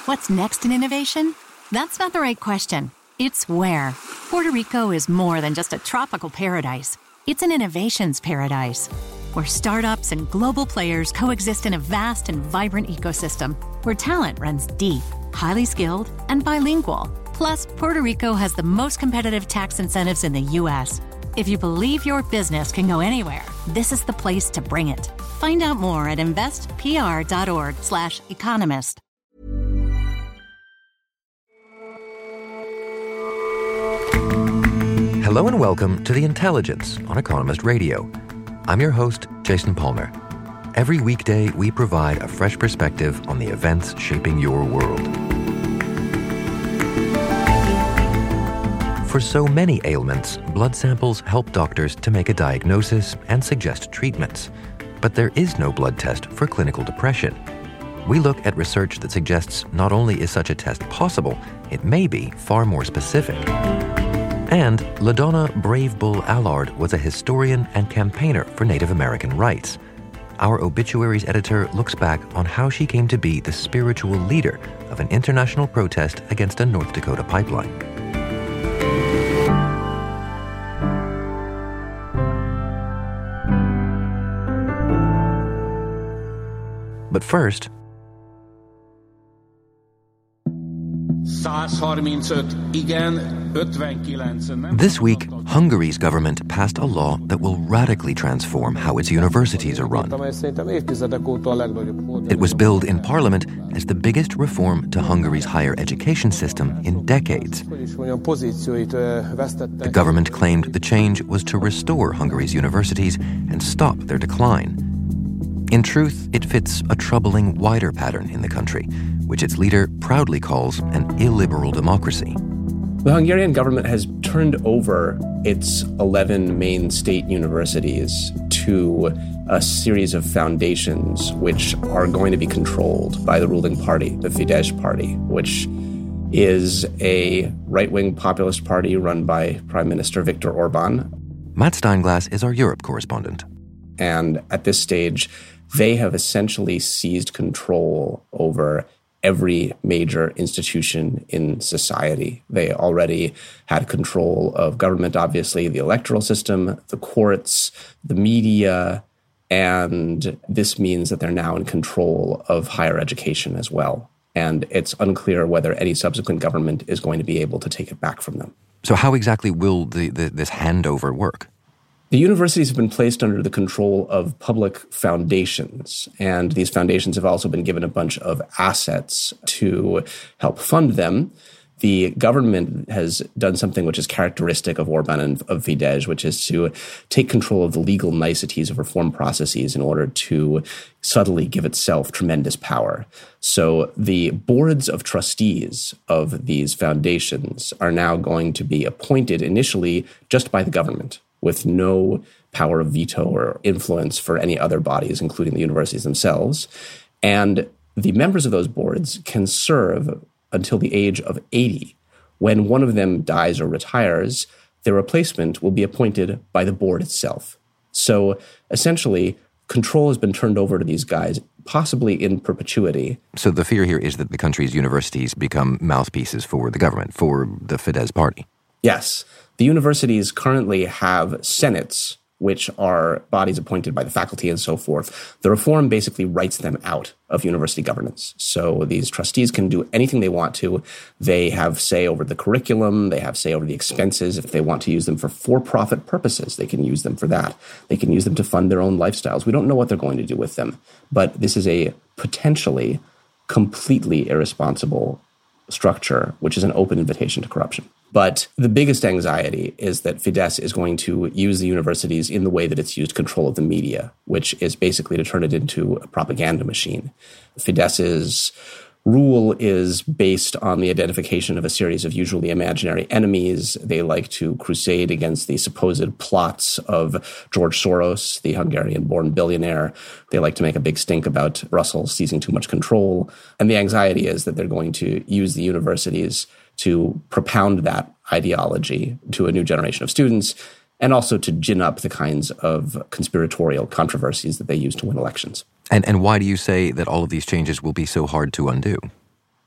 What's next in innovation? That's not the right question. It's where. Puerto Rico is more than just a tropical paradise. It's an innovations paradise, where startups and global players coexist in a vast and vibrant ecosystem, where talent runs deep, highly skilled, and bilingual. Plus, Puerto Rico has the most competitive tax incentives in the U.S. If you believe your business can go anywhere, this is the place to bring it. Find out more at investpr.org/economist. Hello and welcome to The Intelligence on Economist Radio. I'm your host, Jason Palmer. Every weekday, we provide a fresh perspective on the events shaping your world. For so many ailments, blood samples help doctors to make a diagnosis and suggest treatments. But there is no blood test for clinical depression. We look at research that suggests not only is such a test possible, it may be far more specific. And LaDonna Brave Bull Allard was a historian and campaigner for Native American rights. Our obituaries editor looks back on how she came to be the spiritual leader of an international protest against a North Dakota pipeline. But first, this week, Hungary's government passed a law that will radically transform how its universities are run. It was billed in Parliament as the biggest reform to Hungary's higher education system in decades. The government claimed the change was to restore Hungary's universities and stop their decline. In truth, it fits a troubling wider pattern in the country, which its leader proudly calls an illiberal democracy. The Hungarian government has turned over its 11 main state universities to a series of foundations which are going to be controlled by the ruling party, the Fidesz party, which is a right-wing populist party run by Prime Minister Viktor Orbán. Matt Steinglass is our Europe correspondent. And at this stage, they have essentially seized control over every major institution in society. They already had control of government, obviously, the electoral system, the courts, the media, and this means that they're now in control of higher education as well. And it's unclear whether any subsequent government is going to be able to take it back from them. So how exactly will this handover work? The universities have been placed under the control of public foundations, and these foundations have also been given a bunch of assets to help fund them. The government has done something which is characteristic of Orbán and of Fidesz, which is to take control of the legal niceties of reform processes in order to subtly give itself tremendous power. So the boards of trustees of these foundations are now going to be appointed initially just by the government, with no power of veto or influence for any other bodies, including the universities themselves. And the members of those boards can serve until the age of 80. When one of them dies or retires, their replacement will be appointed by the board itself. So essentially, control has been turned over to these guys, possibly in perpetuity. So the fear here is that the country's universities become mouthpieces for the government, for the Fidesz party. Yes. The universities currently have senates, which are bodies appointed by the faculty and so forth. The reform basically writes them out of university governance. So these trustees can do anything they want to. They have say over the curriculum. They have say over the expenses. If they want to use them for-profit purposes, they can use them for that. They can use them to fund their own lifestyles. We don't know what they're going to do with them. But this is a potentially completely irresponsible structure, which is an open invitation to corruption. But the biggest anxiety is that Fidesz is going to use the universities in the way that it's used control of the media, which is basically to turn it into a propaganda machine. Fidesz's rule is based on the identification of a series of usually imaginary enemies. They like to crusade against the supposed plots of George Soros, the Hungarian-born billionaire. They like to make a big stink about Brussels seizing too much control. And the anxiety is that they're going to use the universities to propound that ideology to a new generation of students, and also to gin up the kinds of conspiratorial controversies that they use to win elections. And why do you say that all of these changes will be so hard to undo?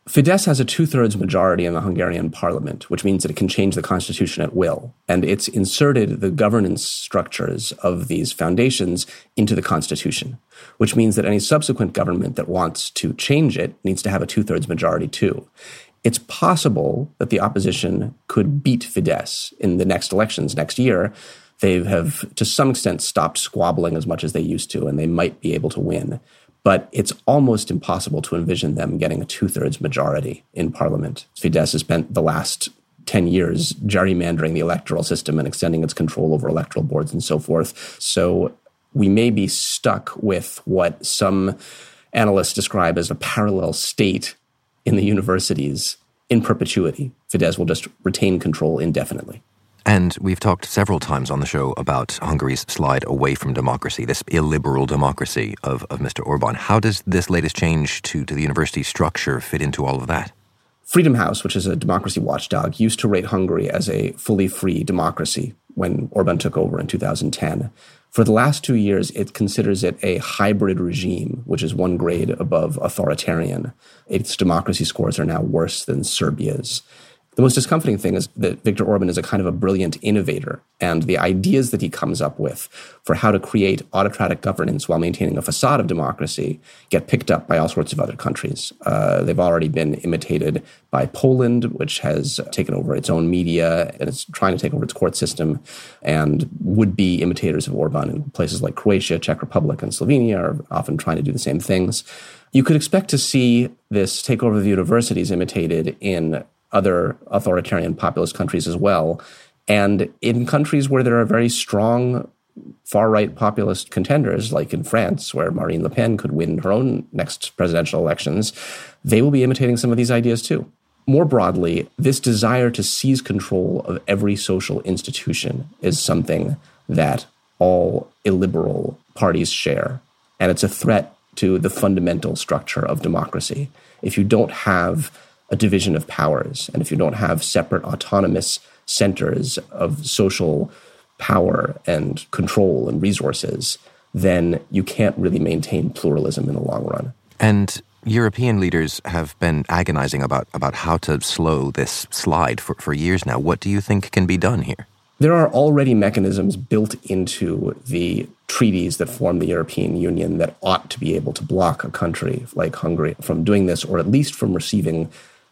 Fidesz has a 2/3 majority in the Hungarian parliament, which means that it can change the constitution at will. And it's inserted the governance structures of these foundations into the constitution, which means that any subsequent government that wants to change it needs to have a 2/3 majority too. It's possible that the opposition could beat Fidesz in the next elections next year. They have, to some extent, stopped squabbling as much as they used to, and they might be able to win. But it's almost impossible to envision them getting a 2/3 majority in parliament. Fidesz has spent the last 10 years gerrymandering the electoral system and extending its control over electoral boards and so forth. So we may be stuck with what some analysts describe as a parallel state in the universities in perpetuity. Fidesz will just retain control indefinitely. And we've talked several times on the show about Hungary's slide away from democracy, this illiberal democracy of Mr. Orbán. How does this latest change to the university structure fit into all of that? Freedom House, which is a democracy watchdog, used to rate Hungary as a fully free democracy when Orbán took over in 2010. For the last 2 years, it considers it a hybrid regime, which is one grade above authoritarian. Its democracy scores are now worse than Serbia's. The most discomforting thing is that Viktor Orbán is a kind of a brilliant innovator, and the ideas that he comes up with for how to create autocratic governance while maintaining a facade of democracy get picked up by all sorts of other countries. They've already been imitated by Poland, which has taken over its own media and is trying to take over its court system, and would-be imitators of Orbán in places like Croatia, Czech Republic, and Slovenia are often trying to do the same things. You could expect to see this takeover of the universities imitated in other authoritarian populist countries as well. And in countries where there are very strong far-right populist contenders, like in France, where Marine Le Pen could win her own next presidential elections, they will be imitating some of these ideas too. More broadly, this desire to seize control of every social institution is something that all illiberal parties share. And it's a threat to the fundamental structure of democracy. If you don't have a division of powers, and if you don't have separate autonomous centers of social power and control and resources, then you can't really maintain pluralism in the long run. And European leaders have been agonizing about how to slow this slide for years now. What do you think can be done here? There are already mechanisms built into the treaties that form the European Union that ought to be able to block a country like Hungary from doing this, or at least from receiving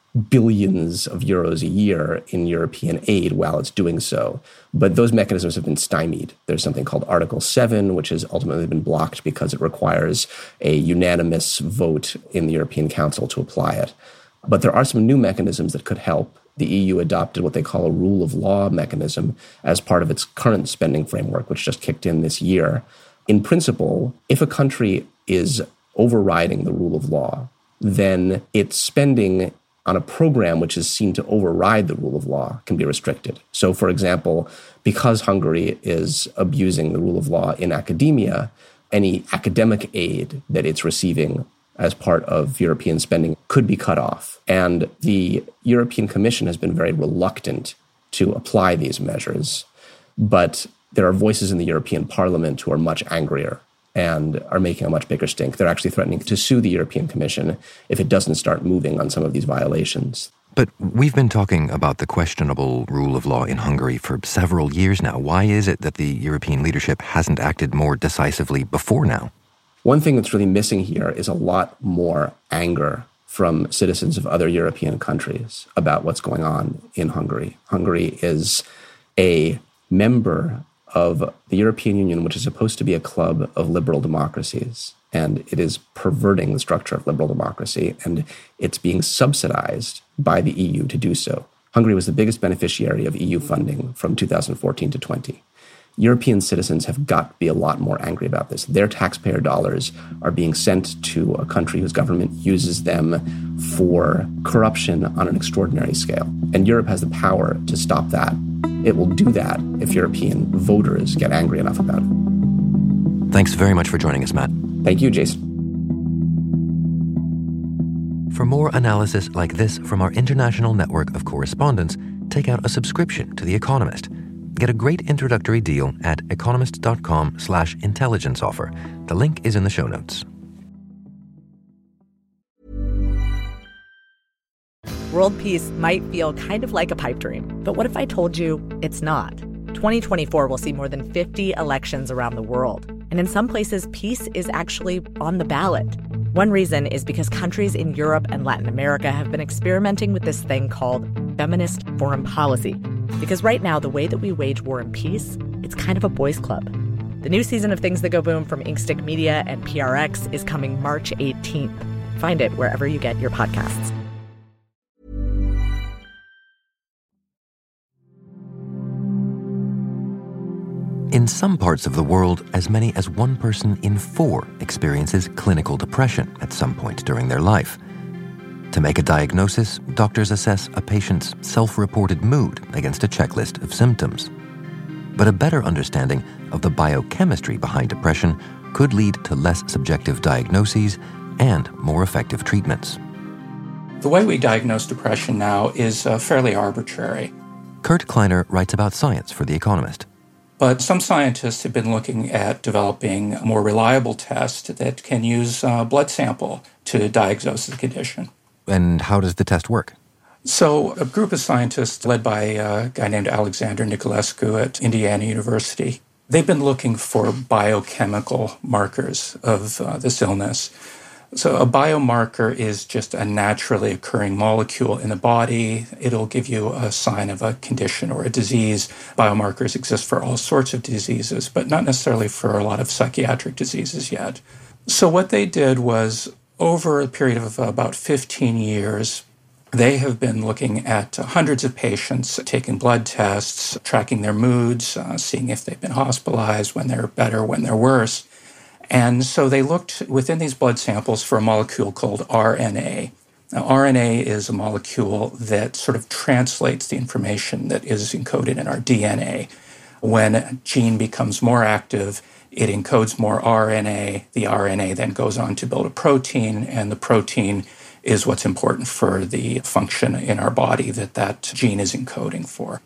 billions of euros a year in European aid while it's doing so. But those mechanisms have been stymied. There's something called Article 7, which has ultimately been blocked because it requires a unanimous vote in the European Council to apply it. But there are some new mechanisms that could help. The EU adopted what they call a rule of law mechanism as part of its current spending framework, which just kicked in this year. In principle, if a country is overriding the rule of law, then its spending on a program which is seen to override the rule of law can be restricted. So, for example, because Hungary is abusing the rule of law in academia, any academic aid that it's receiving as part of European spending could be cut off. And the European Commission has been very reluctant to apply these measures. But there are voices in the European Parliament who are much angrier and are making a much bigger stink. They're actually threatening to sue the European Commission if it doesn't start moving on some of these violations. But we've been talking about the questionable rule of law in Hungary for several years now. Why is it that the European leadership hasn't acted more decisively before now? One thing that's really missing here is a lot more anger from citizens of other European countries about what's going on in Hungary. Hungary is a member of the European Union, which is supposed to be a club of liberal democracies. And it is perverting the structure of liberal democracy, and it's being subsidized by the EU to do so. Hungary was the biggest beneficiary of EU funding from 2014 to 20. European citizens have got to be a lot more angry about this. Their taxpayer dollars are being sent to a country whose government uses them for corruption on an extraordinary scale. And Europe has the power to stop that. It will do that if European voters get angry enough about it. Thanks very much for joining us, Matt. Thank you, Jason. For more analysis like this from our international network of correspondents, take out a subscription to The Economist. Get a great introductory deal at economist.com/intelligence offer. The link is in the show notes. World peace might feel kind of like a pipe dream, but what if I told you it's not? 2024 will see more than 50 elections around the world, and in some places, peace is actually on the ballot. One reason is because countries in Europe and Latin America have been experimenting with this thing called feminist foreign policy. Because right now, the way that we wage war and peace, it's kind of a boys' club. The new season of Things That Go Boom from Inkstick Media and PRX is coming March 18th. Find it wherever you get your podcasts. In some parts of the world, as many as 1 person in 4 experiences clinical depression at some point during their life. To make a diagnosis, doctors assess a patient's self-reported mood against a checklist of symptoms. But a better understanding of the biochemistry behind depression could lead to less subjective diagnoses and more effective treatments. The way we diagnose depression now is fairly arbitrary. Kurt Kleiner writes about science for The Economist. But some scientists have been looking at developing a more reliable test that can use a blood sample to diagnose the condition. And how does the test work? So a group of scientists led by a guy named Alexander Niculescu at Indiana University, they've been looking for biochemical markers of this illness. So a biomarker is just a naturally occurring molecule in the body. It'll give you a sign of a condition or a disease. Biomarkers exist for all sorts of diseases, but not necessarily for a lot of psychiatric diseases yet. So what they did was, over a period of about 15 years, they have been looking at hundreds of patients, taking blood tests, tracking their moods, seeing if they've been hospitalized, when they're better, when they're worse. And so they looked within these blood samples for a molecule called RNA. Now, RNA is a molecule that sort of translates the information that is encoded in our DNA. When a gene becomes more active, it encodes more RNA. The RNA then goes on to build a protein, and the protein is what's important for the function in our body that gene is encoding for.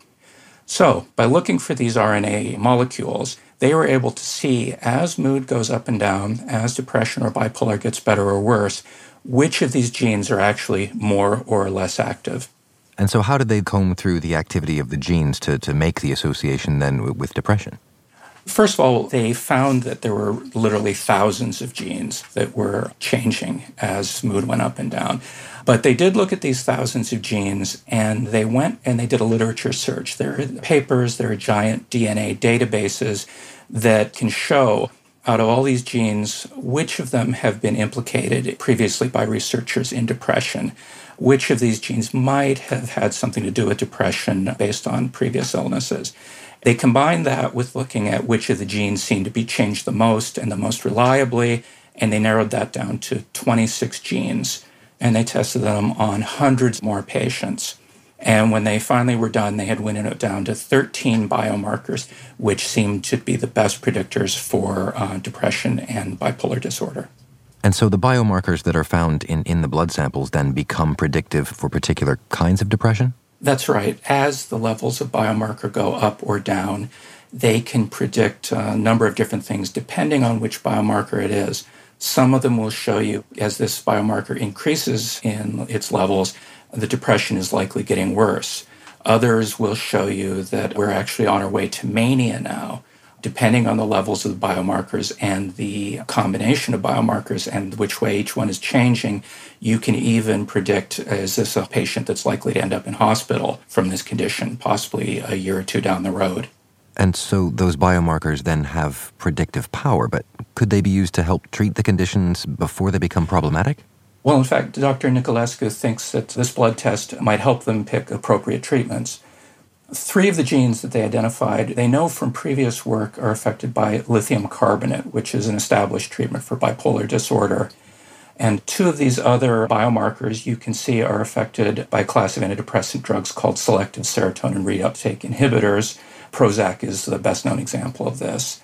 So by looking for these RNA molecules, they were able to see, as mood goes up and down, as depression or bipolar gets better or worse, which of these genes are actually more or less active. And so how did they comb through the activity of the genes to make the association then with depression? First of all, they found that there were literally thousands of genes that were changing as mood went up and down. But they did look at these thousands of genes, and they went and they did a literature search. There are papers, there are giant DNA databases that can show, out of all these genes, which of them have been implicated previously by researchers in depression, which of these genes might have had something to do with depression based on previous illnesses. They combined that with looking at which of the genes seemed to be changed the most and the most reliably, and they narrowed that down to 26 genes, and they tested them on hundreds more patients. And when they finally were done, they had winnowed it down to 13 biomarkers, which seemed to be the best predictors for depression and bipolar disorder. And so the biomarkers that are found in the blood samples then become predictive for particular kinds of depression? That's right. As the levels of biomarker go up or down, they can predict a number of different things depending on which biomarker it is. Some of them will show you, as this biomarker increases in its levels, the depression is likely getting worse. Others will show you that we're actually on our way to mania now. Depending on the levels of the biomarkers and the combination of biomarkers and which way each one is changing, you can even predict, is this a patient that's likely to end up in hospital from this condition, possibly a year or two down the road. And so those biomarkers then have predictive power, but could they be used to help treat the conditions before they become problematic? Well, in fact, Dr. Niculescu thinks that this blood test might help them pick appropriate treatments. 3 of the genes that they identified, they know from previous work, are affected by lithium carbonate, which is an established treatment for bipolar disorder. And 2 of these other biomarkers you can see are affected by a class of antidepressant drugs called selective serotonin reuptake inhibitors. Prozac is the best-known example of this.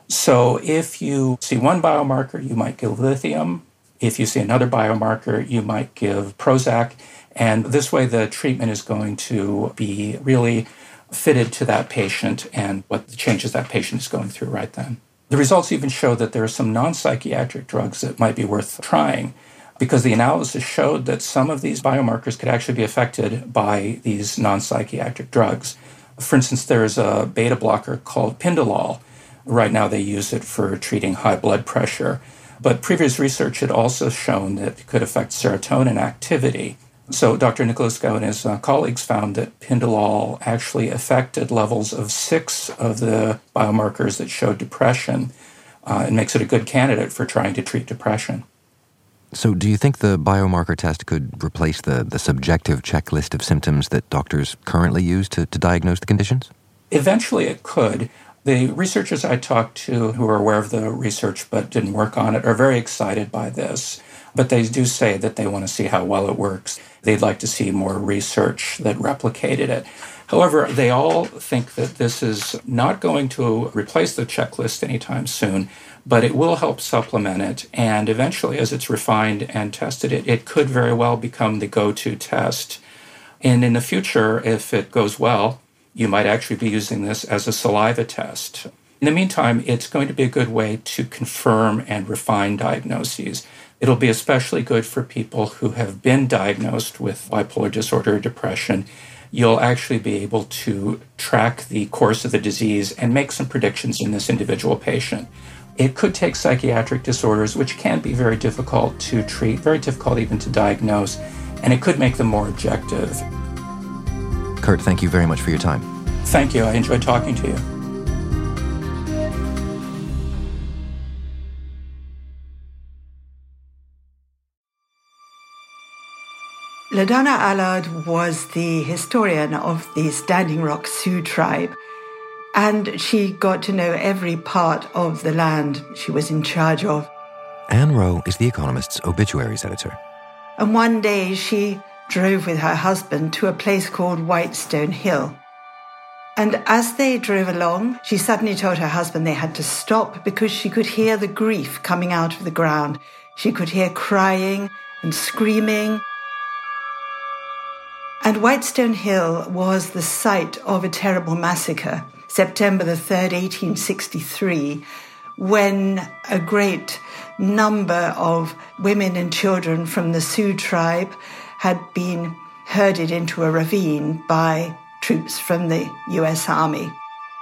So if you see one biomarker, you might give lithium. If you see another biomarker, you might give Prozac. And this way, the treatment is going to be really fitted to that patient and what the changes that patient is going through right then. The results even show that there are some non-psychiatric drugs that might be worth trying. because the analysis showed that some of these biomarkers could actually be affected by these non-psychiatric drugs. For instance, there's a beta blocker called Pindolol. Right now they use it for treating high blood pressure. But previous research had also shown that it could affect serotonin activity. So Dr. Niculescu and his colleagues found that Pindolol actually affected levels of 6 of the biomarkers that showed depression. It makes it a good candidate for trying to treat depression. So do you think the biomarker test could replace the subjective checklist of symptoms that doctors currently use to diagnose the conditions? Eventually it could. The researchers I talked to who are aware of the research but didn't work on it are very excited by this. But they do say that they want to see how well it works. They'd like to see more research that replicated it. However, they all think that this is not going to replace the checklist anytime soon, but it will help supplement it. And eventually, as it's refined and tested, it could very well become the go-to test. And in the future, if it goes well, you might actually be using this as a saliva test. In the meantime, it's going to be a good way to confirm and refine diagnoses. It'll be especially good for people who have been diagnosed with bipolar disorder or depression. You'll actually be able to track the course of the disease and make some predictions in this individual patient. It could take psychiatric disorders, which can be very difficult to treat, very difficult even to diagnose, and it could make them more objective. Kurt, thank you very much for your time. Thank you. I enjoyed talking to you. LaDonna Allard was the historian of the Standing Rock Sioux tribe, and she got to know every part of the land she was in charge of. Anne Rowe is The Economist's obituaries editor. And one day she drove with her husband to a place called Whitestone Hill. And as they drove along, she suddenly told her husband they had to stop because she could hear the grief coming out of the ground. She could hear crying and screaming. And Whitestone Hill was the site of a terrible massacre, September the 3rd, 1863, when a great number of women and children from the Sioux tribe had been herded into a ravine by troops from the U.S. Army.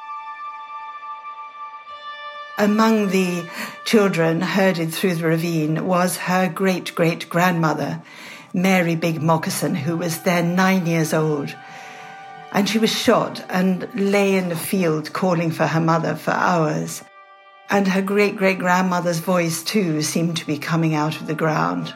Among the children herded through the ravine was her great-great-grandmother, Mary Big Moccasin, who was then 9 years old. And she was shot and lay in the field calling for her mother for hours. And her great-great-grandmother's voice, too, seemed to be coming out of the ground.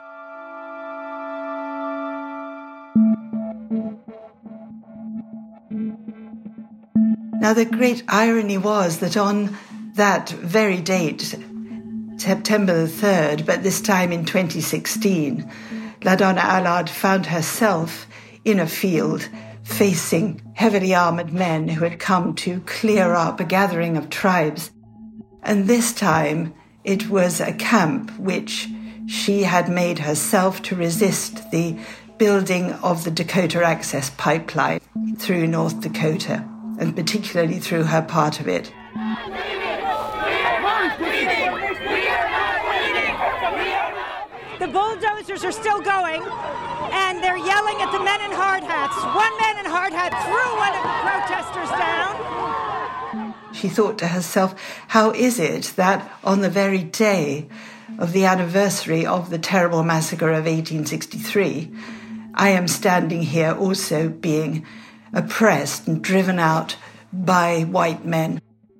Now, the great irony was that on that very date, September the 3rd, but this time in 2016, LaDonna Allard found herself in a field facing heavily armored men who had come to clear up a gathering of tribes. And this time it was a camp which she had made herself to resist the building of the Dakota Access Pipeline through North Dakota, and particularly through her part of it. The bulldozers are still going, and they're yelling at the men in hard hats. One man in hard hat threw one of the protesters down. She thought to herself, how is it that on the very day of the anniversary of the terrible massacre of 1863, I am standing here also being oppressed and driven out by white men?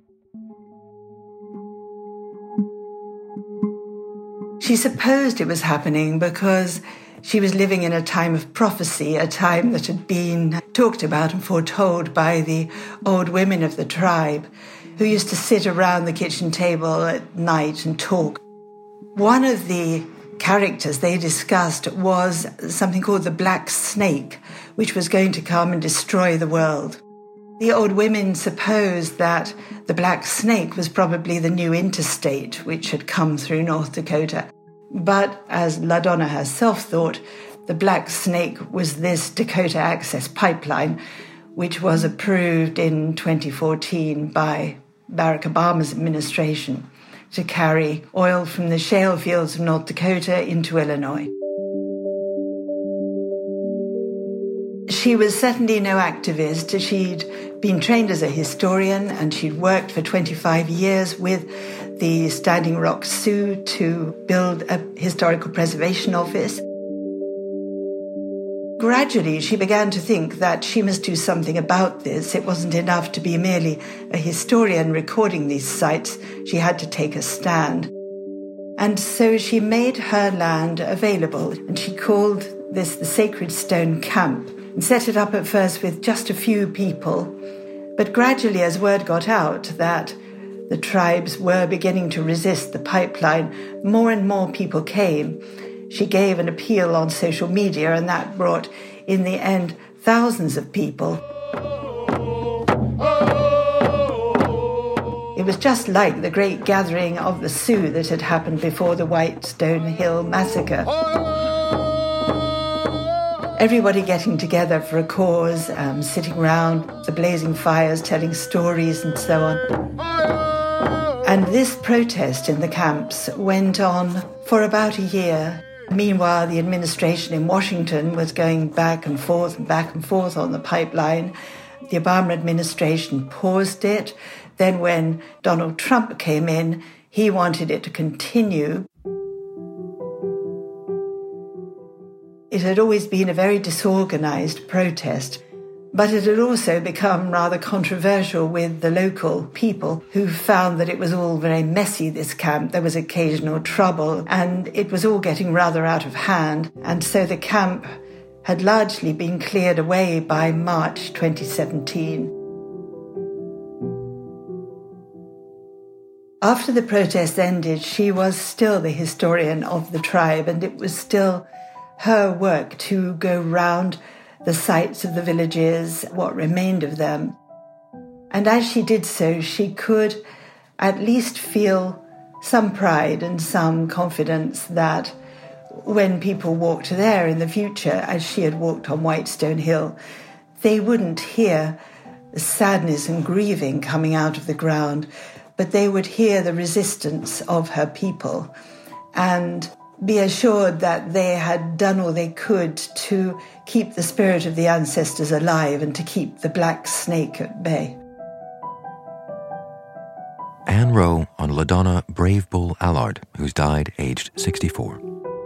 She supposed it was happening because she was living in a time of prophecy, a time that had been talked about and foretold by the old women of the tribe who used to sit around the kitchen table at night and talk. One of the characters they discussed was something called the Black Snake, which was going to come and destroy the world. The old women supposed that the Black Snake was probably the new interstate which had come through North Dakota. But as LaDonna herself thought, the Black Snake was this Dakota Access Pipeline, which was approved in 2014 by Barack Obama's administration to carry oil from the shale fields of North Dakota into Illinois. She was certainly no activist. She'd been trained as a historian, and she'd worked for 25 years with the Standing Rock Sioux to build a historical preservation office. Gradually, she began to think that she must do something about this. It wasn't enough to be merely a historian recording these sites. She had to take a stand. And so she made her land available, and she called this the Sacred Stone Camp, and set it up at first with just a few people. But gradually, as word got out that the tribes were beginning to resist the pipeline, more and more people came. She gave an appeal on social media, and that brought, in the end, thousands of people. It was just like the great gathering of the Sioux that had happened before the Whitestone Hill massacre. Everybody getting together for a cause, sitting around the blazing fires, telling stories and so on. And this protest in the camps went on for about a year. Meanwhile, the administration in Washington was going back and forth on the pipeline. The Obama administration paused it. Then when Donald Trump came in, he wanted it to continue. It had always been a very disorganized protest, but it had also become rather controversial with the local people who found that it was all very messy, this camp. There was occasional trouble, and it was all getting rather out of hand. And so the camp had largely been cleared away by March 2017. After the protest ended, she was still the historian of the tribe, and it was still her work to go round the sites of the villages, what remained of them. And as she did so, she could at least feel some pride and some confidence that when people walked there in the future, as she had walked on Whitestone Hill, they wouldn't hear the sadness and grieving coming out of the ground, but they would hear the resistance of her people and be assured that they had done all they could to keep the spirit of the ancestors alive and to keep the black snake at bay. Anne Rowe on LaDonna Brave Bull Allard, who's died aged 64.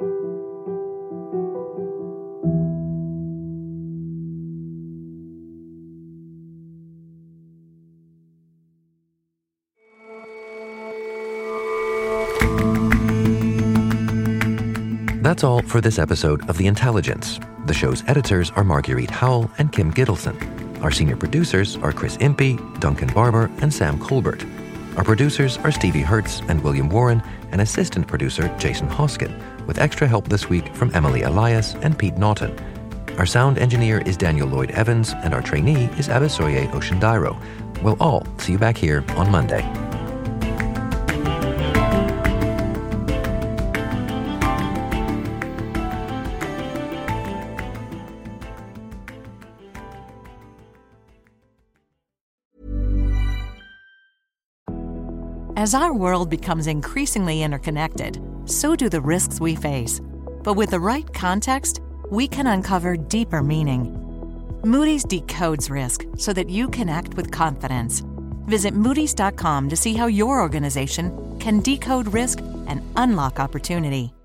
That's all for this episode of The Intelligence. The show's editors are Marguerite Howell and Kim Gittleson. Our senior producers are Chris Impey, Duncan Barber, and Sam Colbert. Our producers are Stevie Hertz and William Warren, and assistant producer Jason Hoskin, with extra help this week from Emily Elias and Pete Naughton. Our sound engineer is Daniel Lloyd Evans, and our trainee is Abisoye Oshindairo. We'll all see you back here on Monday. As our world becomes increasingly interconnected, so do the risks we face. But with the right context, we can uncover deeper meaning. Moody's decodes risk so that you can act with confidence. Visit Moody's.com to see how your organization can decode risk and unlock opportunity.